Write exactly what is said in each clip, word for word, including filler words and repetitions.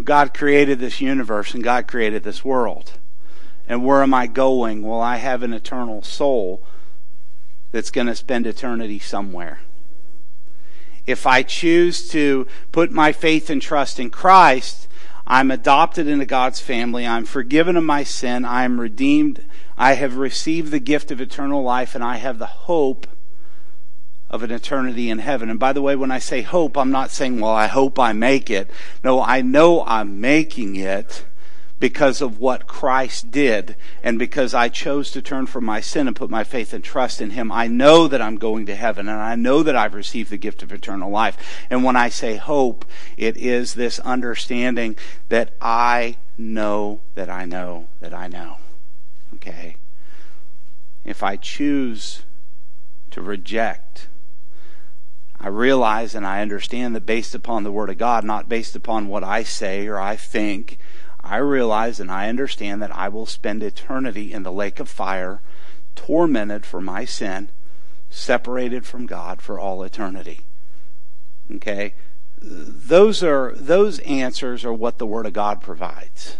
God created this universe and God created this world. And where am I going? Well, I have an eternal soul that's going to spend eternity somewhere. If I choose to put my faith and trust in Christ, I'm adopted into God's family. I'm forgiven of my sin. I am redeemed. I have received the gift of eternal life, and I have the hope of an eternity in heaven. And by the way, when I say hope, I'm not saying, well, I hope I make it. No, I know I'm making it because of what Christ did, and because I chose to turn from my sin and put my faith and trust in Him. I know that I'm going to heaven, and I know that I've received the gift of eternal life. And when I say hope, it is this understanding that I know that I know that I know. Okay? If I choose to reject, I realize and I understand that based upon the Word of God, not based upon what I say or I think, I realize and I understand that I will spend eternity in the lake of fire, tormented for my sin, separated from God for all eternity. Okay? Those are those answers are what the Word of God provides.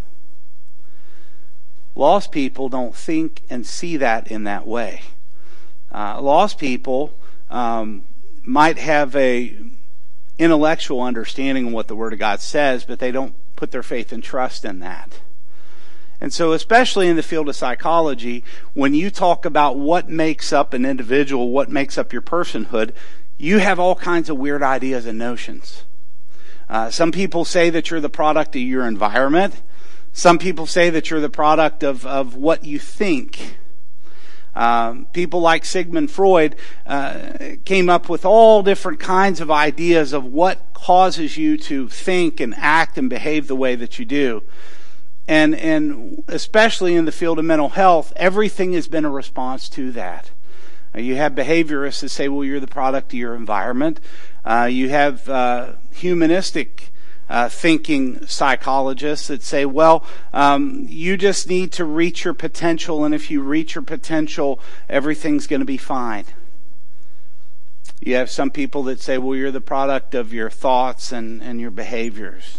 Lost people don't think and see that in that way. Uh, lost people um, might have a intellectual understanding of what the Word of God says, but they don't put their faith and trust in that. And so especially in the field of psychology, when you talk about what makes up an individual, what makes up your personhood, you have all kinds of weird ideas and notions. Uh, some people say that you're the product of your environment. Some people say that you're the product of, of what you think. Um, people like Sigmund Freud uh, came up with all different kinds of ideas of what causes you to think and act and behave the way that you do. And, and especially in the field of mental health, everything has been a response to that. Uh, you have behaviorists that say, well, you're the product of your environment. Uh, you have uh, humanistic Uh, thinking psychologists that say, well, um, you just need to reach your potential, and if you reach your potential, everything's going to be fine. You have some people that say, well, you're the product of your thoughts and, and your behaviors.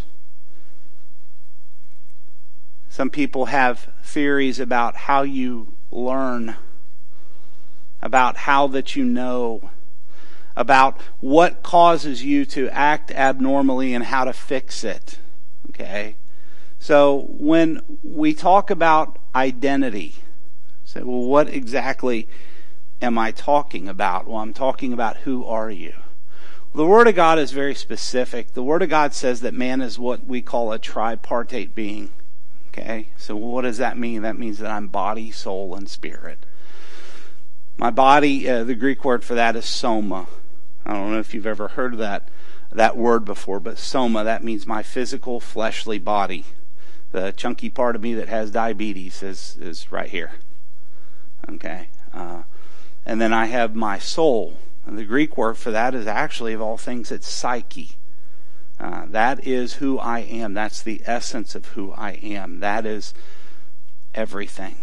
Some people have theories about how you learn, about how that you know, about what causes you to act abnormally and how to fix it. Okay? So when we talk about identity, say, well, what exactly am I talking about? Well, I'm talking about who are you? Well, the Word of God is very specific. The Word of God says that man is what we call a tripartite being. Okay? So what does that mean? That means that I'm body, soul, and spirit. My body, uh, the Greek word for that is soma. I don't know if you've ever heard that that word before, but soma, that means my physical, fleshly body. The chunky part of me that has diabetes is, is right here. Okay? Uh, and then I have my soul. And the Greek word for that is actually, of all things, it's psyche. Uh, that is who I am. That's the essence of who I am. That is everything.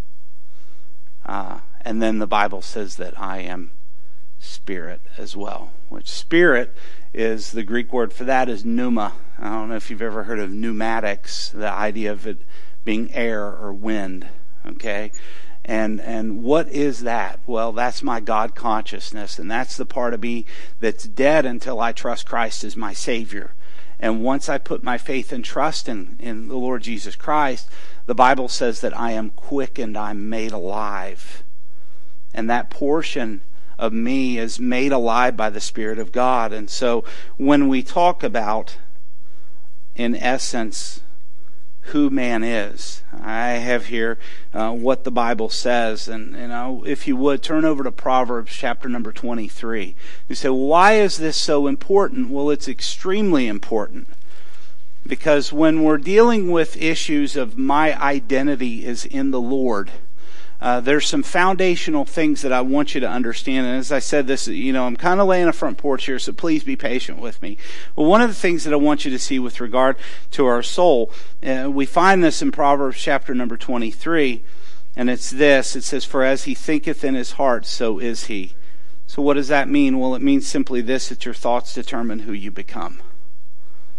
Uh, and then the Bible says that I am spirit as well, which spirit is, the Greek word for that is pneuma. I don't know if you've ever heard of pneumatics, the idea of it being air or wind. Okay? And and what is that? Well, that's my God consciousness, and that's the part of me that's dead until I trust Christ as my Savior. And once I put my faith and trust in, in the Lord Jesus Christ, the Bible says that I am quickened, I'm made alive. And that portion of me is made alive by the Spirit of God. And so when we talk about, in essence, who man is, I have here uh, what the Bible says. And, you know, if you would, turn over to Proverbs chapter number twenty-three. You say, well, why is this so important? Well, it's extremely important. Because when we're dealing with issues of my identity is in the Lord, Uh, there's some foundational things that I want you to understand. And as I said, this, you know, I'm kind of laying a front porch here, so please be patient with me. Well, one of the things that I want you to see with regard to our soul, uh, we find this in Proverbs chapter number twenty-three, and it's this. It says, for as he thinketh in his heart, so is he. So what does that mean? Well, it means simply this, that your thoughts determine who you become.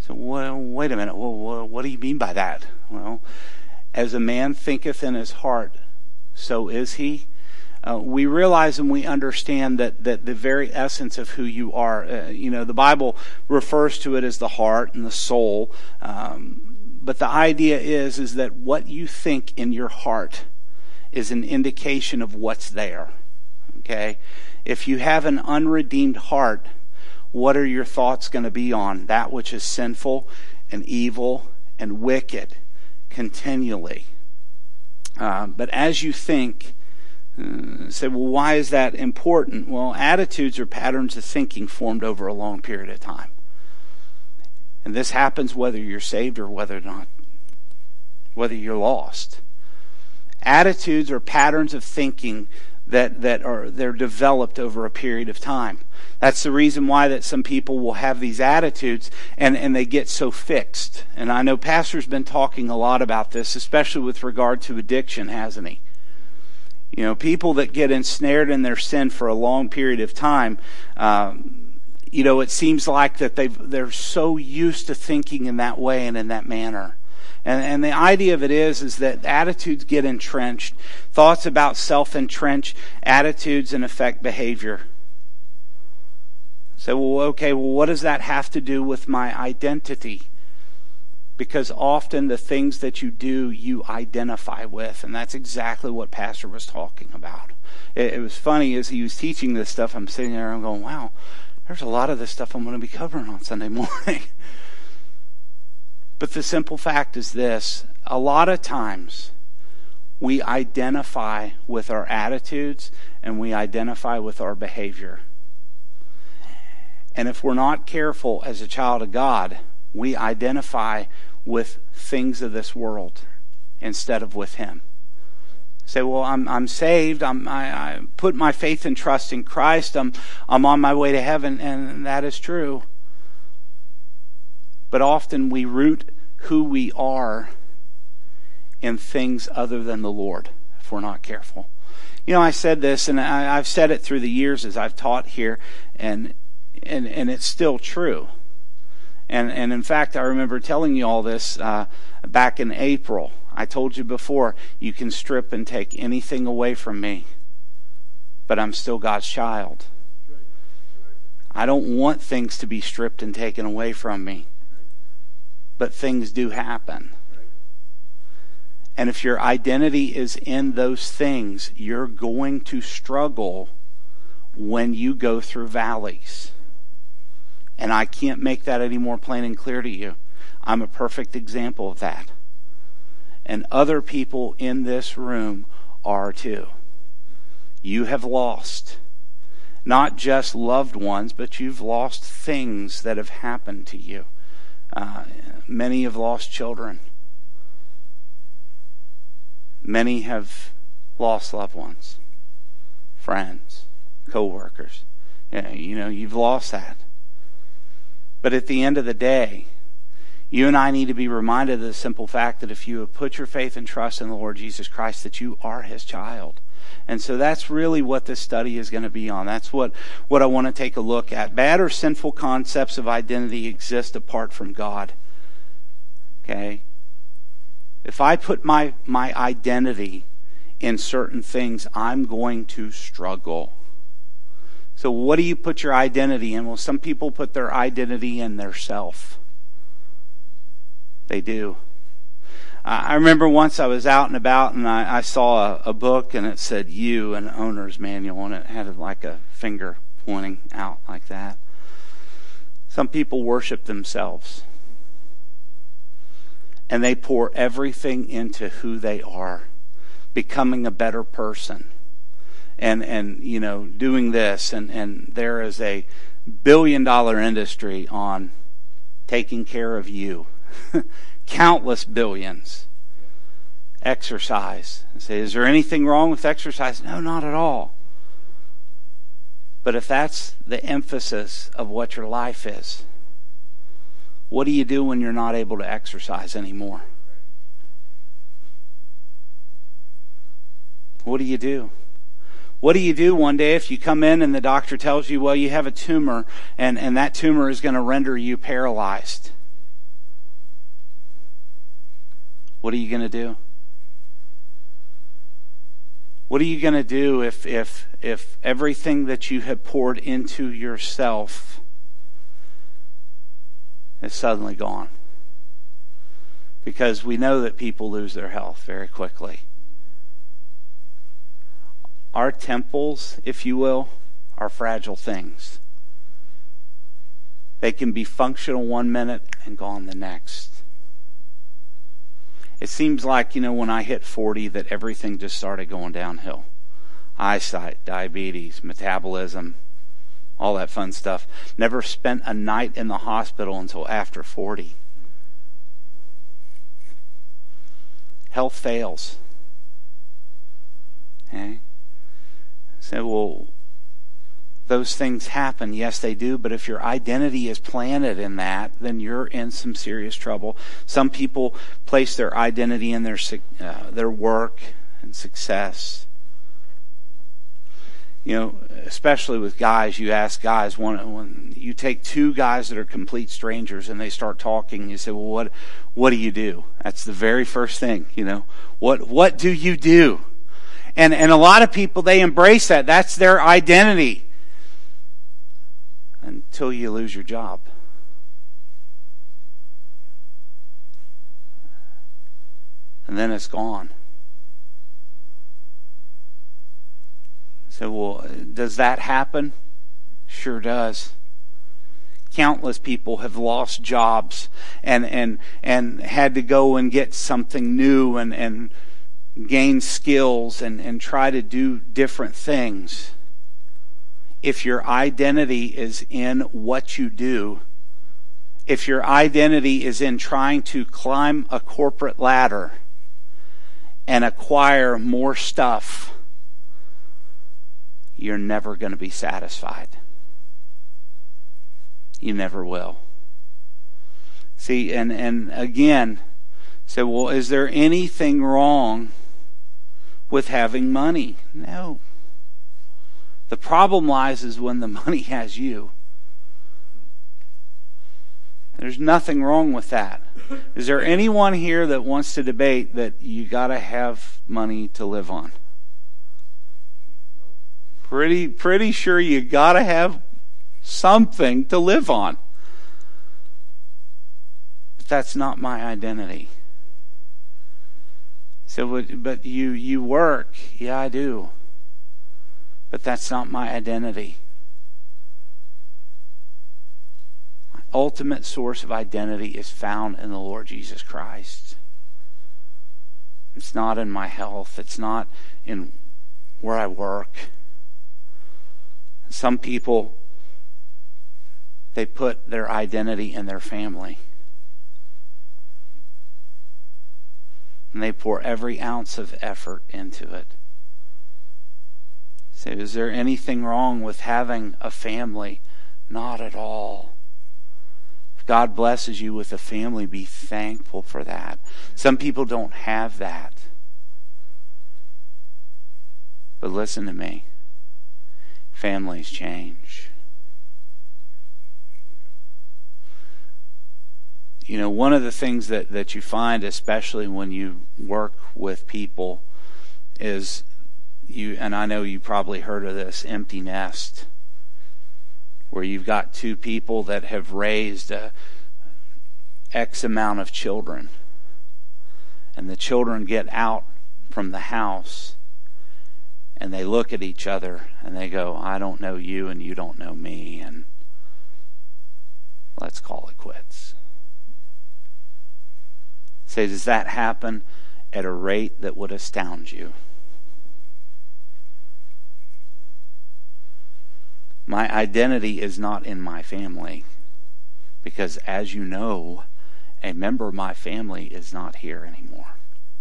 So, well, wait a minute. Well, what do you mean by that? Well, as a man thinketh in his heart, so is he. Uh, we realize and we understand that, that the very essence of who you are, uh, you know, the Bible refers to it as the heart and the soul. Um, but the idea is, is that what you think in your heart is an indication of what's there. Okay? If you have an unredeemed heart, what are your thoughts going to be on? That which is sinful and evil and wicked continually. Uh, but as you think, uh, say, well, why is that important? Well, attitudes are patterns of thinking formed over a long period of time. And this happens whether you're saved or whether not, whether you're lost. Attitudes are patterns of thinking that, that are they're developed over a period of time. That's the reason why that some people will have these attitudes and, and they get so fixed. And I know Pastor's been talking a lot about this, especially with regard to addiction, hasn't he? You know, people that get ensnared in their sin for a long period of time, um, you know, it seems like that they've, they're so used to thinking in that way and in that manner. And, and the idea of it is, is that attitudes get entrenched. Thoughts about self entrench attitudes and affect behavior. So, well, okay, well, what does that have to do with my identity? Because often the things that you do, you identify with. And that's exactly what Pastor was talking about. It, it was funny as he was teaching this stuff, I'm sitting there and I'm going, wow, there's a lot of this stuff I'm going to be covering on Sunday morning. But the simple fact is this: a lot of times we identify with our attitudes and we identify with our behavior. And if we're not careful as a child of God, we identify with things of this world instead of with Him. Say, well, I'm I'm saved. I'm I, I put my faith and trust in Christ. I'm I'm on my way to heaven, and that is true. But often we root who we are in things other than the Lord, if we're not careful. You know, I said this, and I, I've said it through the years as I've taught here, and and and it's still true. And and in fact, I remember telling you all this uh, back in April. I told you before, you can strip and take anything away from me, but I'm still God's child. I don't want things to be stripped and taken away from me. But things do happen. And if your identity is in those things, you're going to struggle when you go through valleys. And I can't make that any more plain and clear to you. I'm a perfect example of that. And other people in this room are too. You have lost not just loved ones, but you've lost things that have happened to you. Uh, many have lost children. Many have lost loved ones, friends, co-workers. Yeah, you know, you've lost that. But at the end of the day, you and I need to be reminded of the simple fact that if you have put your faith and trust in the Lord Jesus Christ, that you are His child. And so that's really what this study is going to be on. That's what, what I want to take a look at. Bad or sinful concepts of identity exist apart from God. Okay? If I put my, my identity in certain things, I'm going to struggle. So what do you put your identity in? Well, some people put their identity in their self. They do. I remember once I was out and about and I, I saw a, a book and it said "You," an owner's manual, and it had like a finger pointing out like that. Some people worship themselves and they pour everything into who they are, becoming a better person, and and you know doing this, and and there is a billion dollar industry on taking care of you. Countless billions. Exercise. I say, is there anything wrong with exercise? No, not at all. But if that's the emphasis of what your life is, what do you do when you're not able to exercise anymore? What do you do? What do you do one day if you come in and the doctor tells you, well, you have a tumor and, and that tumor is going to render you paralyzed? What are you going to do? What are you going to do if if if everything that you have poured into yourself is suddenly gone? Because we know that people lose their health very quickly. Our temples, if you will, are fragile things. They can be functional one minute and gone the next. It seems like, you know, when I hit forty that everything just started going downhill. Eyesight, diabetes, metabolism, all that fun stuff. Never spent a night in the hospital until after forty. Health fails. Okay? So, well, those things happen. Yes, they do. But if your identity is planted in that, then you're in some serious trouble. Some people place their identity in their uh, their work and success. You know, especially with guys, you ask guys, one, when you take two guys that are complete strangers and they start talking, you say, well, what what do you do? That's the very first thing, you know. What what do you do? And and a lot of people, they embrace that. That's their identity. Until you lose your job. And then it's gone. So, well, does that happen? Sure does. Countless people have lost jobs and and and had to go and get something new and, and gain skills and, and try to do different things. If your identity is in what you do, if your identity is in trying to climb a corporate ladder and acquire more stuff, you're never going to be satisfied. You never will. See, and, and again, say, well, is there anything wrong with having money? No. The problem lies is when the money has you. There's nothing wrong with that. Is there anyone here that wants to debate that you got to have money to live on? Pretty, pretty sure you got to have something to live on. But that's not my identity. So, but you, you work. Yeah, I do. But that's not my identity. My ultimate source of identity is found in the Lord Jesus Christ. It's not in my health. It's not in where I work. Some people, they put their identity in their family. And they pour every ounce of effort into it. So is there anything wrong with having a family? Not at all. If God blesses you with a family, be thankful for that. Some people don't have that. But listen to me. Families change. You know, one of the things that, that you find, especially when you work with people, is you, and I know you probably heard of this, empty nest, where you've got two people that have raised a X amount of children, and the children get out from the house and they look at each other and they go, I don't know you and you don't know me, and let's call it quits. Say, does that happen at a rate that would astound you? My identity is not in my family, because as you know, a member of my family is not here anymore.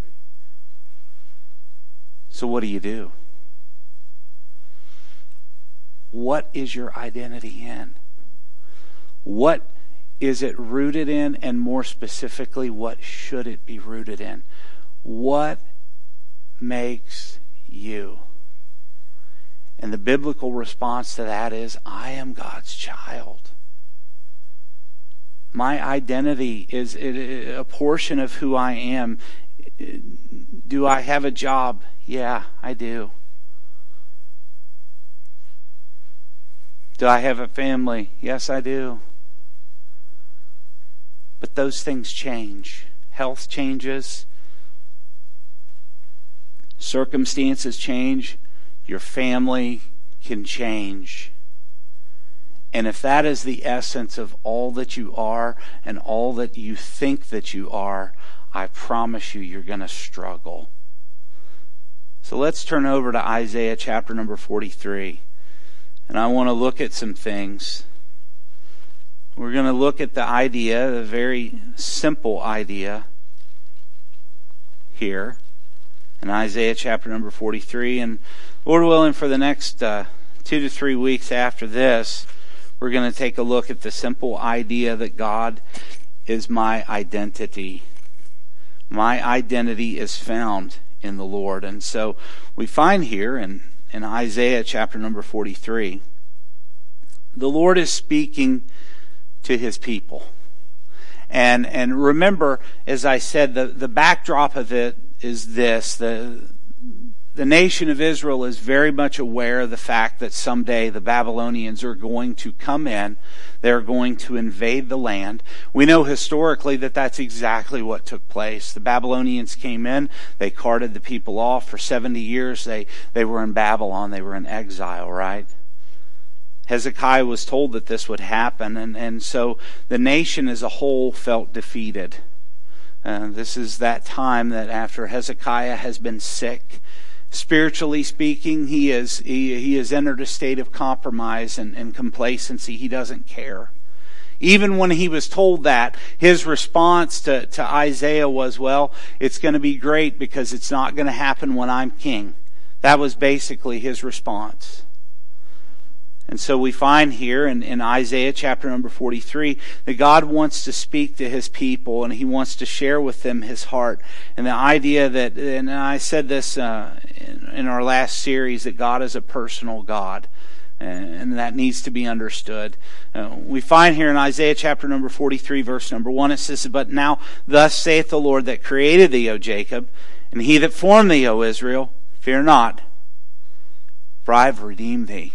So what do you do? What is your identity in? What is it rooted in? And more specifically, what should it be rooted in? What makes you? And the biblical response to that is, I am God's child. My identity is, a portion of who I am Do I have a job? Yeah, I do. Do I have a family? Yes, I do. But those things change. Health changes. Circumstances change. Your family can change. And if that is the essence of all that you are and all that you think that you are, I promise you, you're going to struggle. So let's turn over to Isaiah chapter number forty-three. And I want to look at some things. We're going to look at the idea, a very simple idea here in Isaiah chapter number forty-three. And Lord willing, for the next uh, two to three weeks after this, we're going to take a look at the simple idea that God is my identity. My identity is found in the Lord. And so we find here in, in Isaiah chapter number forty-three, the Lord is speaking to his people. And and remember, as I said, the, the backdrop of it is this. The, the nation of Israel is very much aware of the fact that someday the Babylonians are going to come in. They're going to invade the land. We know historically that that's exactly what took place. The Babylonians came in. They carted the people off. For seventy years, they, they were in Babylon. They were in exile, right? Hezekiah was told that this would happen, and, and so the nation as a whole felt defeated. Uh, this is that time that after Hezekiah has been sick, spiritually speaking, he is he, he has entered a state of compromise and, and complacency. He doesn't care. Even when he was told that, his response to, to Isaiah was, well, it's going to be great because it's not going to happen when I'm king. That was basically his response. And so we find here in, in Isaiah chapter number forty-three that God wants to speak to his people and he wants to share with them his heart. And the idea that, and I said this uh, in, in our last series, that God is a personal God. And that needs to be understood. Uh, we find here in Isaiah chapter number forty-three, verse number one, it says, "But now thus saith the Lord that created thee, O Jacob, and he that formed thee, O Israel, fear not, for I have redeemed thee.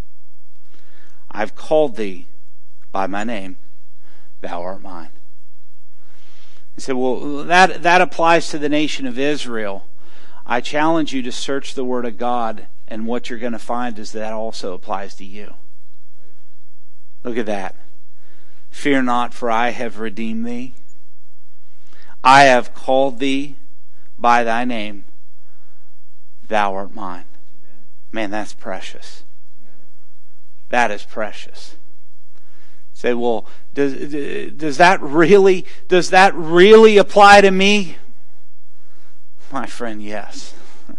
I've called thee by my name, thou art mine." He said, well, that, that applies to the nation of Israel. I challenge you to search the Word of God, and what you're going to find is that also applies to you. Look at that. "Fear not, for I have redeemed thee. I have called thee by thy name, thou art mine." Man, that's precious. That is precious. Say, well, does does that really does that really apply to me? My friend, yes.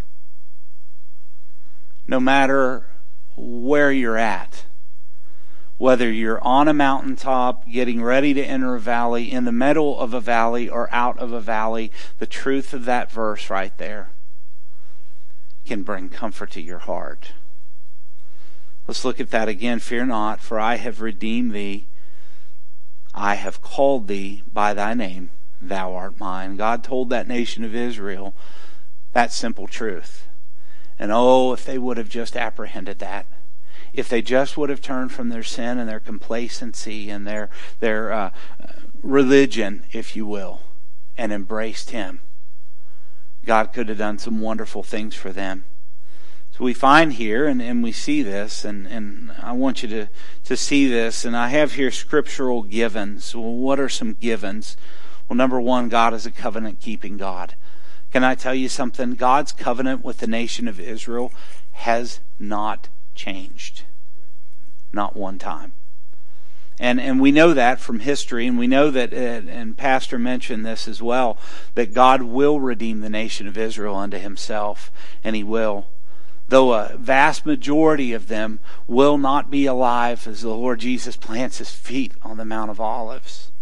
No matter where you're at, whether you're on a mountaintop, getting ready to enter a valley, in the middle of a valley, or out of a valley, the truth of that verse right there can bring comfort to your heart. Let's look at that again. "Fear not, for I have redeemed thee. I have called thee by thy name, thou art mine." God told that nation of Israel that simple truth. And oh, if they would have just apprehended that. If they just would have turned from their sin and their complacency and their, their uh, religion, if you will, and embraced him, God could have done some wonderful things for them. So we find here, and, and we see this, and, and I want you to, to see this, and I have here scriptural givens. Well, what are some givens? Well, number one, God is a covenant-keeping God. Can I tell you something? God's covenant with the nation of Israel has not changed. Not one time. And and we know that from history, and we know that, and Pastor mentioned this as well, that God will redeem the nation of Israel unto himself, and he will. Though a vast majority of them will not be alive as the Lord Jesus plants his feet on the Mount of Olives.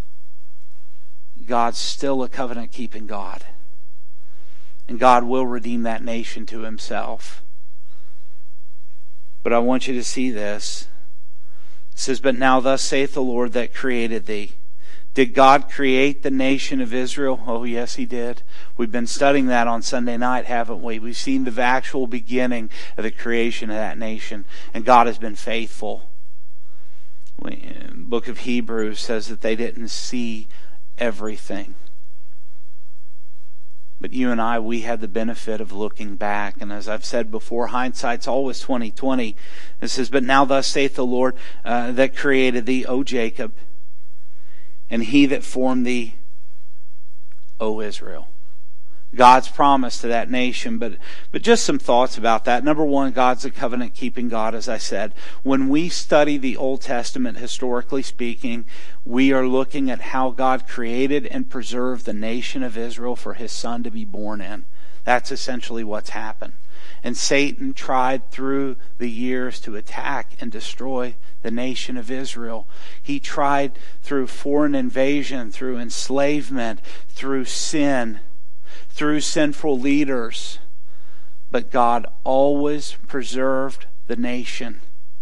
God's still a covenant-keeping God. And God will redeem that nation to himself. But I want you to see this. It says, "But now thus saith the Lord that created thee." Did God create the nation of Israel? Oh, yes, He did. We've been studying that on Sunday night, haven't we? We've seen the actual beginning of the creation of that nation, and God has been faithful. The book of Hebrews says that they didn't see everything. But you and I, we had the benefit of looking back. And as I've said before, hindsight's always twenty twenty. It says, but now thus saith the Lord uh, that created thee, O Jacob, and he that formed thee, O Israel. God's promise to that nation. But, but just some thoughts about that. Number one, God's a covenant-keeping God, as I said. When we study the Old Testament, historically speaking, we are looking at how God created and preserved the nation of Israel for His Son to be born in. That's essentially what's happened. And Satan tried through the years to attack and destroy the nation of Israel. He tried through foreign invasion, through enslavement, through sin, through sinful leaders. But God always preserved the nation.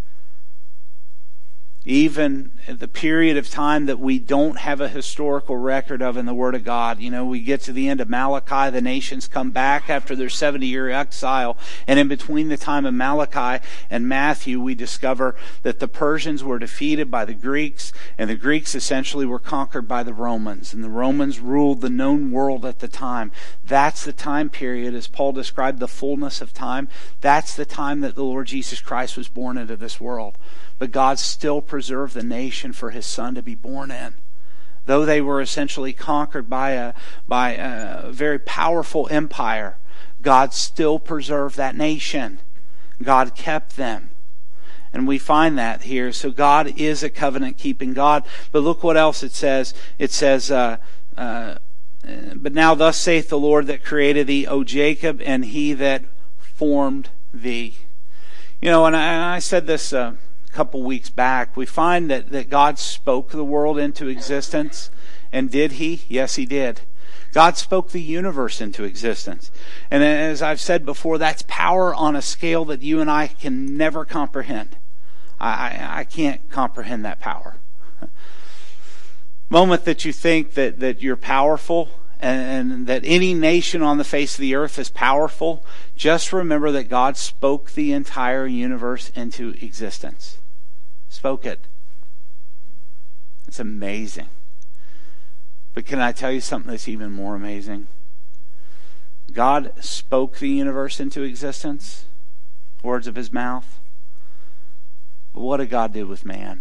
Even at the period of time that we don't have a historical record of in the Word of God. You know, we get to the end of Malachi, the nations come back after their seventy-year exile. And in between the time of Malachi and Matthew, we discover that the Persians were defeated by the Greeks, and the Greeks essentially were conquered by the Romans. And the Romans ruled the known world at the time. That's the time period, as Paul described the fullness of time. That's the time that the Lord Jesus Christ was born into this world. But God still preserved the nation for His Son to be born in. Though they were essentially conquered by a, by a very powerful empire, God still preserved that nation. God kept them. And we find that here. So God is a covenant-keeping God. But look what else it says. It says, uh, uh, but now thus saith the Lord that created thee, O Jacob, and He that formed thee. You know, and I, and I said this Uh, couple weeks back, we find that, that God spoke the world into existence. And did He? Yes, He did. God spoke the universe into existence. And as I've said before, that's power on a scale that you and I can never comprehend. I, I, I can't comprehend that power. Moment that you think that, that you're powerful and, and that any nation on the face of the earth is powerful, just remember that God spoke the entire universe into existence. Spoke it. It's amazing. But can I tell you something that's even more amazing? God spoke the universe into existence, words of His mouth. But what did God do with man?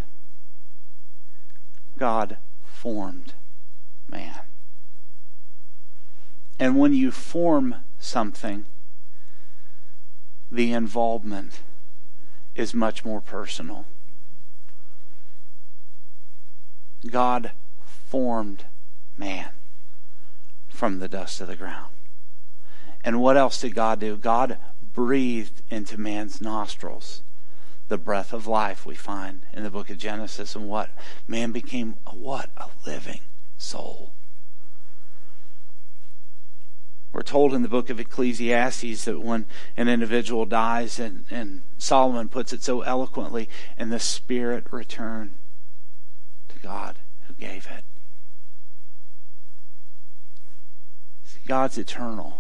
God formed man. And when you form something, the involvement is much more personal. God formed man from the dust of the ground. And what else did God do? God breathed into man's nostrils the breath of life we find in the book of Genesis. And what? Man became a what? A living soul. We're told in the book of Ecclesiastes that when an individual dies, and, and Solomon puts it so eloquently, and the spirit returned to God who gave it. See, God's eternal.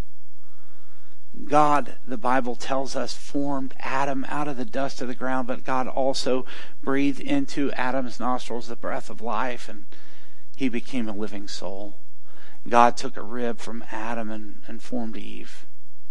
God, the Bible tells us, formed Adam out of the dust of the ground, but God also breathed into Adam's nostrils the breath of life, and he became a living soul. God took a rib from Adam and, and formed Eve.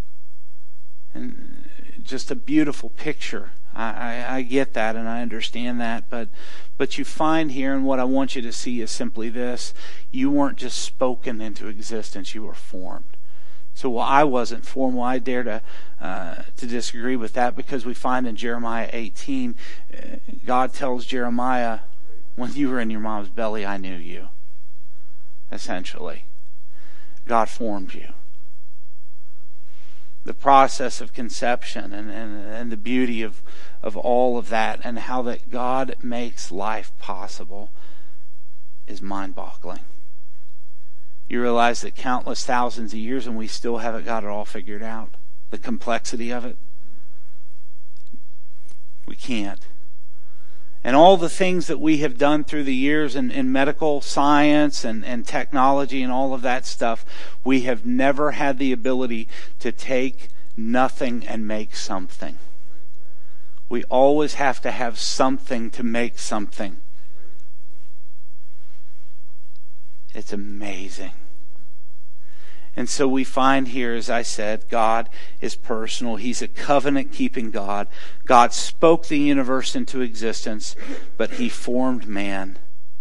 And just a beautiful picture. I, I, I get that and I understand that, but but you find here, and what I want you to see is simply this: you weren't just spoken into existence, you were formed. So while I wasn't formed, well, I dare to uh, to disagree with that, because we find in Jeremiah eighteen, uh, God tells Jeremiah, when you were in your mom's belly, I knew you. Essentially, God formed you. The process of conception and, and, and the beauty of, of all of that, and how that God makes life possible, is mind-boggling. You realize that countless thousands of years and we still haven't got it all figured out. The complexity of it. We can't. And all the things that we have done through the years in, in medical science and, and technology and all of that stuff, we have never had the ability to take nothing and make something. We always have to have something to make something. It's amazing. And so we find here, as I said, God is personal. He's a covenant-keeping God. God spoke the universe into existence, but He formed man.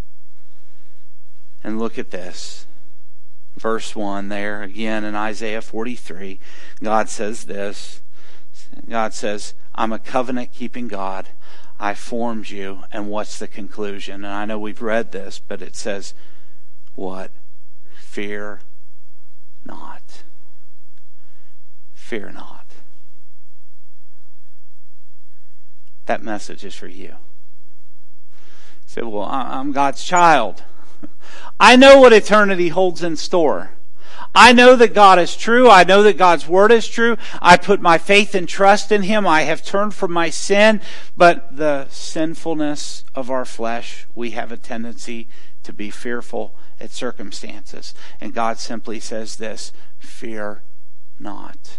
And look at this. Verse one there, again in Isaiah forty-three, God says this. God says, I'm a covenant-keeping God. I formed you. And what's the conclusion? And I know we've read this, but it says, what? Fear not. Fear not. That message is for you. Say, well, I'm God's child. I know what eternity holds in store. I know that God is true. I know that God's word is true. I put my faith and trust in Him. I have turned from my sin. But the sinfulness of our flesh, we have a tendency to be fearful at circumstances. And God simply says this, fear not.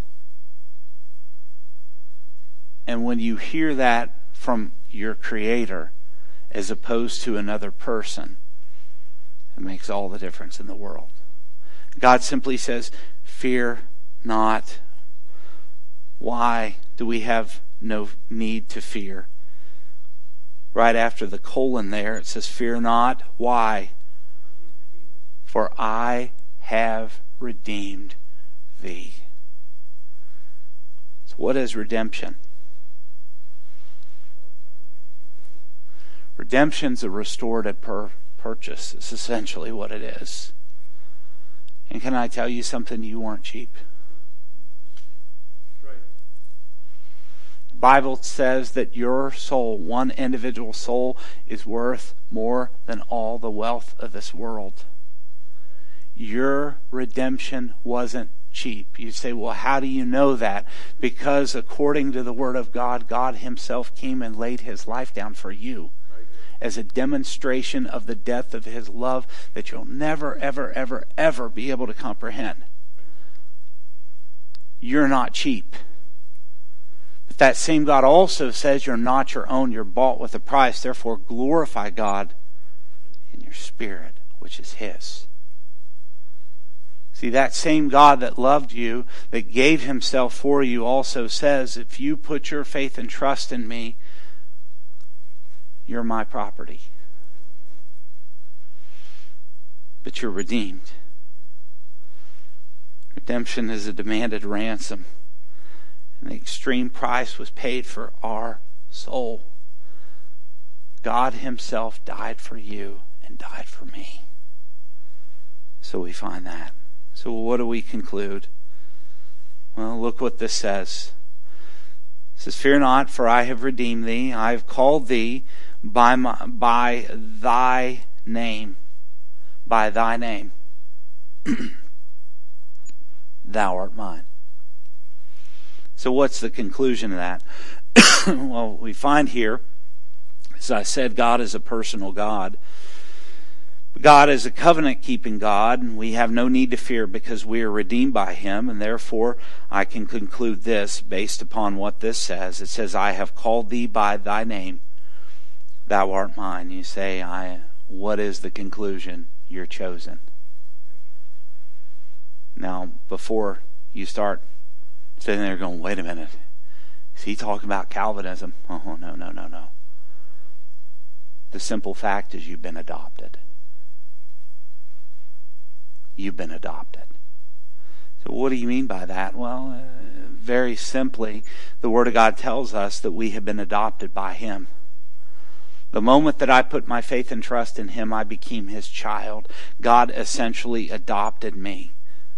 And when you hear that from your Creator as opposed to another person, it makes all the difference in the world. God simply says, fear not. Why do we have no need to fear? Right after the colon there, it says, fear not. Why? For I have redeemed thee. So what is redemption? Redemption's a restorative pur- purchase. It's essentially what it is. And can I tell you something? You weren't cheap. Right. The Bible says that your soul, one individual soul, is worth more than all the wealth of this world. Your redemption wasn't cheap. You say, well, how do you know that? Because according to the Word of God, God Himself came and laid His life down for you as a demonstration of the depth of His love that you'll never, ever, ever, ever be able to comprehend. You're not cheap. But that same God also says you're not your own. You're bought with a price. Therefore, glorify God in your spirit, which is His. See, that same God that loved you, that gave Himself for you, also says, if you put your faith and trust in me, you're my property. But you're redeemed. Redemption is a demanded ransom. And the extreme price was paid for our soul. God Himself died for you and died for me. So we find that. So what do we conclude? Well, look what this says. It says, fear not, for I have redeemed thee. I have called thee by my, by thy name. By thy name. Thou art mine. So what's the conclusion of that? Well, we find here, as I said, God is a personal God. God is a covenant-keeping God, and we have no need to fear because we are redeemed by Him, and therefore I can conclude this based upon what this says. It says, I have called thee by thy name. Thou art mine. You say, I. What is the conclusion? You're chosen. Now, before you start sitting there going, wait a minute, is he talking about Calvinism? Oh, no, no, no, no. The simple fact is you've been adopted. You've been adopted. So what do you mean by that? Well, uh, very simply, the Word of God tells us that we have been adopted by Him. The moment that I put my faith and trust in Him, I became His child. God essentially adopted me.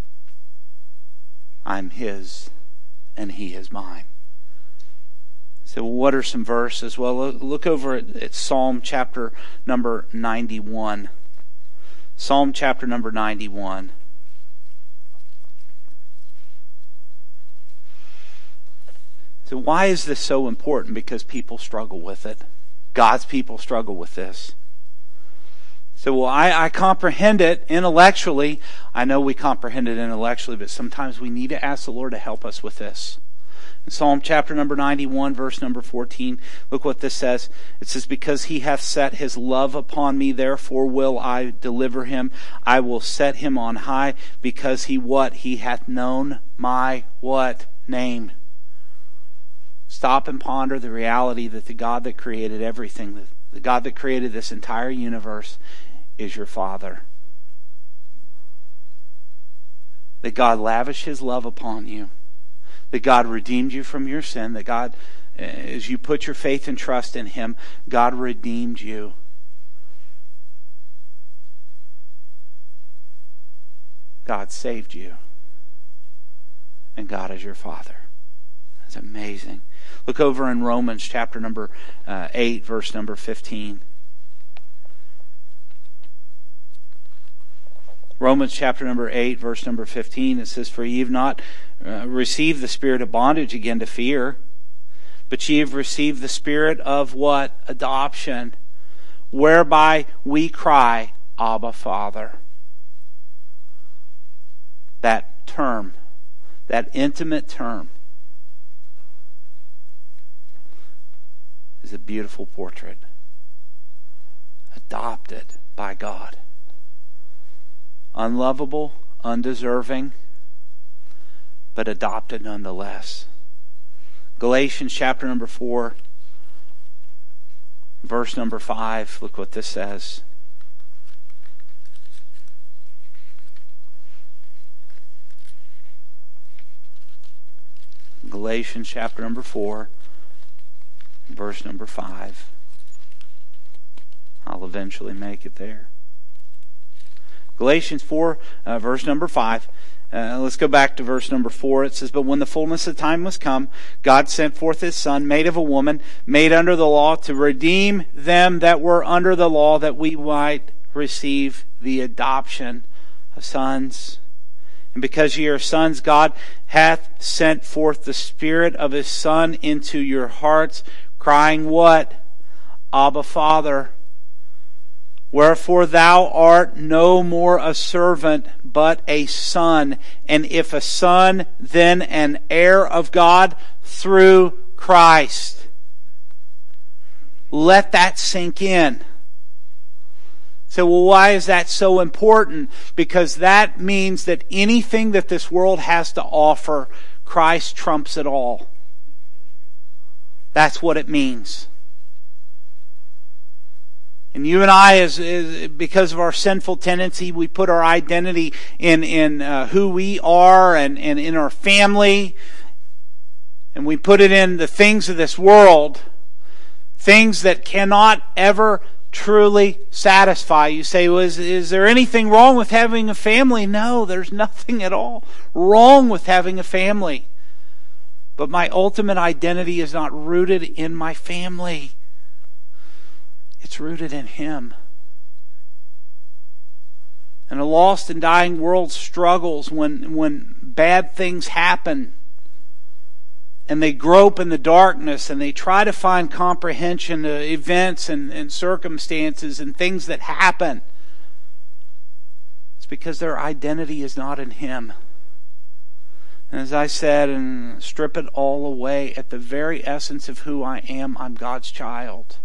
I'm His, and He is mine. So what are some verses? Well, look over at, at Psalm chapter number ninety-one. Psalm chapter number ninety-one. So why is this so important? Because people struggle with it. God's people struggle with this. So well, I, I comprehend it intellectually. I know we comprehend it intellectually, but sometimes we need to ask the Lord to help us with this. In Psalm chapter number ninety-one, verse number fourteen, look what this says. It says, because he hath set his love upon me, therefore will I deliver him. I will set him on high, because he what? He hath known my what? Name. Stop and ponder the reality that the God that created everything, the God that created this entire universe, is your Father. That God lavished his love upon you. That God redeemed you from your sin. That God, as you put your faith and trust in him, God redeemed you. God saved you. And God is your Father. That's amazing. Look over in Romans chapter number uh, eight, verse number fifteen. Romans chapter number eight, verse number fifteen, it says, for ye have not uh, received the spirit of bondage again to fear, but ye have received the spirit of what? Adoption, whereby we cry, Abba, Father. That term, that intimate term, is a beautiful portrait. Adopted by God. Unlovable, undeserving, but adopted nonetheless. Galatians chapter number four, verse number five. Look what this says. Galatians chapter number four, verse number five. I'll eventually make it there. Galatians four, uh, verse number five. Uh, let's go back to verse number four. It says, but when the fullness of time was come, God sent forth his Son, made of a woman, made under the law, to redeem them that were under the law, that we might receive the adoption of sons. And because ye are sons, God hath sent forth the Spirit of his Son into your hearts, crying what? Abba, Father. Wherefore thou art no more a servant, but a son. And if a son, then an heir of God through Christ. Let that sink in. So, well, why is that so important? Because that means that anything that this world has to offer, Christ trumps it all. That's what it means. And you and I, as, as because of our sinful tendency, we put our identity in in uh, who we are and, and in our family, and we put it in the things of this world, things that cannot ever truly satisfy. You say, well, is, is there anything wrong with having a family? No, there's nothing at all wrong with having a family. But my ultimate identity is not rooted in my family. It's rooted in him. And a lost and dying world struggles when, when bad things happen. And they grope in the darkness and they try to find comprehension to events and, and circumstances and things that happen. It's because their identity is not in him. And as I said, and strip it all away, at the very essence of who I am, I'm God's child.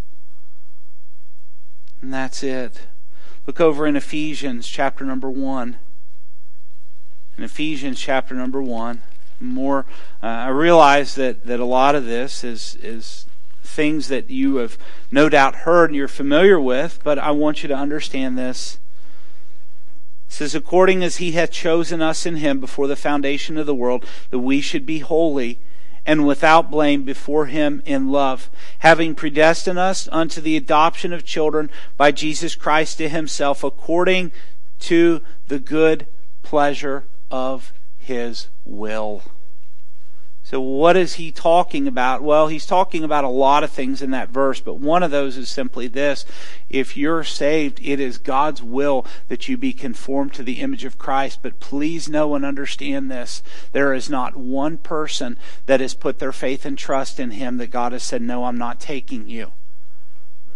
And that's it. Look over in Ephesians chapter number one. In Ephesians chapter number one, more. Uh, I realize that, that a lot of this is is things that you have no doubt heard and you're familiar with, but I want you to understand this. It says, according as he hath chosen us in him before the foundation of the world, that we should be holy and without blame before him in love, having predestined us unto the adoption of children by Jesus Christ to himself, according to the good pleasure of his will. So what is he talking about? Well, he's talking about a lot of things in that verse, but one of those is simply this. If you're saved, it is God's will that you be conformed to the image of Christ. But please know and understand this. There is not one person that has put their faith and trust in him that God has said, no, I'm not taking you.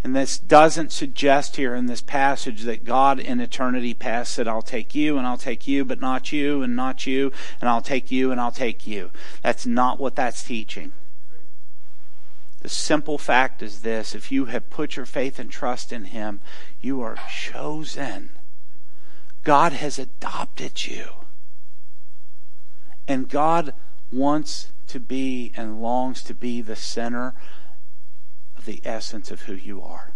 And this doesn't suggest here in this passage that God in eternity past said, I'll take you and I'll take you, but not you and not you, and I'll take you and I'll take you. That's not what that's teaching. The simple fact is this: if you have put your faith and trust in Him, you are chosen. God has adopted you. And God wants to be and longs to be the center of the essence of who you are.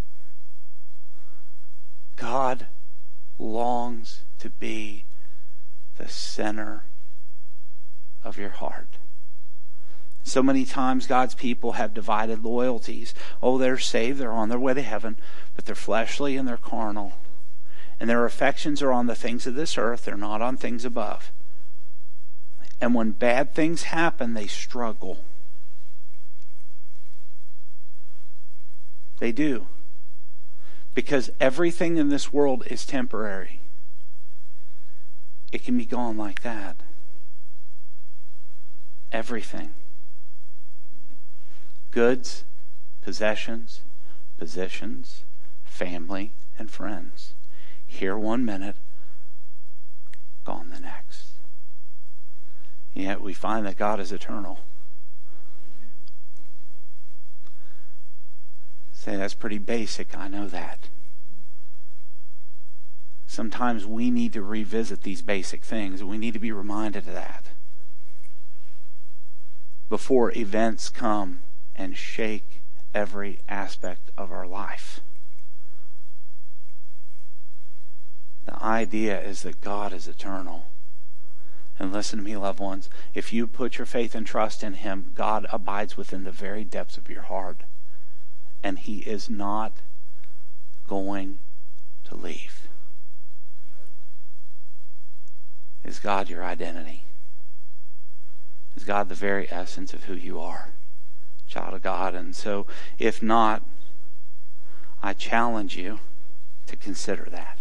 God longs to be the center of your heart. So many times God's people have divided loyalties. Oh, they're saved, they're on their way to heaven, but they're fleshly and they're carnal. And their affections are on the things of this earth, they're not on things above. And when bad things happen, they struggle. They do. Because everything in this world is temporary. It can be gone like that. Everything. Goods, possessions, positions, family, and friends. Here one minute, gone the next. Yet we find that God is eternal. Say, that's pretty basic, I know that. Sometimes we need to revisit these basic things. We need to be reminded of that before events come and shake every aspect of our life. The idea is that God is eternal. And listen to me, loved ones. If you put your faith and trust in Him, God abides within the very depths of your heart. And He is not going to leave. Is God your identity? Is God the very essence of who you are? Child of God. And so, if not, I challenge you to consider that.